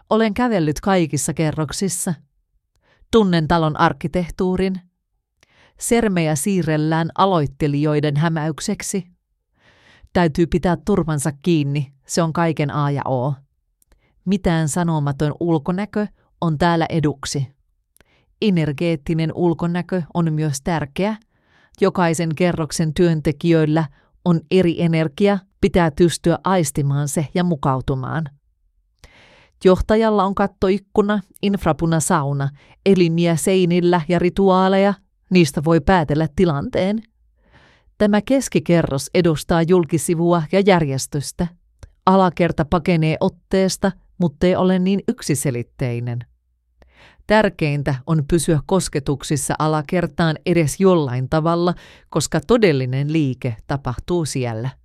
Olen kävellyt kaikissa kerroksissa. Tunnen talon arkkitehtuurin. Sermejä siirrellään aloittelijoiden hämäykseksi. Täytyy pitää turvansa kiinni, se on kaiken A ja O. Mitään sanomaton ulkonäkö on täällä eduksi. Energeettinen ulkonäkö on myös tärkeä. Jokaisen kerroksen työntekijöillä on eri energia, pitää pystyä aistimaan se ja mukautumaan. Johtajalla on kattoikkuna, infrapunasauna, elimiä seinillä ja rituaaleja, niistä voi päätellä tilanteen. Tämä keskikerros edustaa julkisivua ja järjestystä. Alakerta pakenee otteesta, mutta ei ole niin yksiselitteinen. Tärkeintä on pysyä kosketuksissa alakertaan edes jollain tavalla, koska todellinen liike tapahtuu siellä.